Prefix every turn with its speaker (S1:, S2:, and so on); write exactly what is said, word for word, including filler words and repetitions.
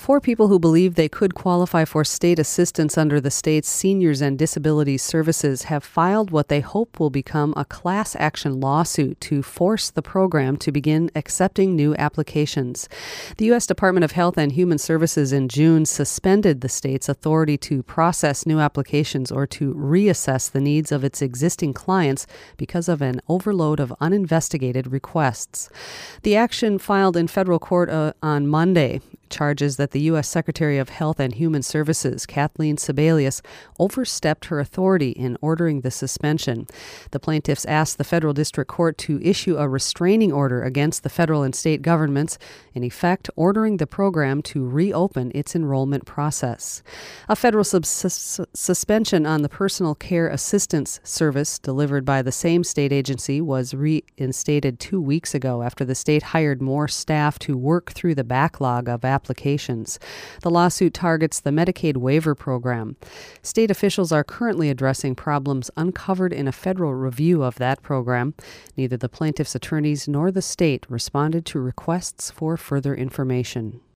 S1: Four people who believe they could qualify for state assistance under the state's Seniors and Disabilities Services have filed what they hope will become a class action lawsuit to force the program to begin accepting new applications. The U S Department of Health and Human Services in June suspended the state's authority to process new applications or to reassess the needs of its existing clients because of an overload of uninvestigated requests. The action filed in federal court uh, on Monday charges that the U S Secretary of Health and Human Services, Kathleen Sebelius, overstepped her authority in ordering the suspension. The plaintiffs asked the federal district court to issue a restraining order against the federal and state governments, in effect ordering the program to reopen its enrollment process. A federal sub- sus- suspension on the personal care assistance service delivered by the same state agency was reinstated two weeks ago after the state hired more staff to work through the backlog of applications. The lawsuit targets the Medicaid waiver program. State officials are currently addressing problems uncovered in a federal review of that program. Neither the plaintiffs' attorneys nor the state responded to requests for further information.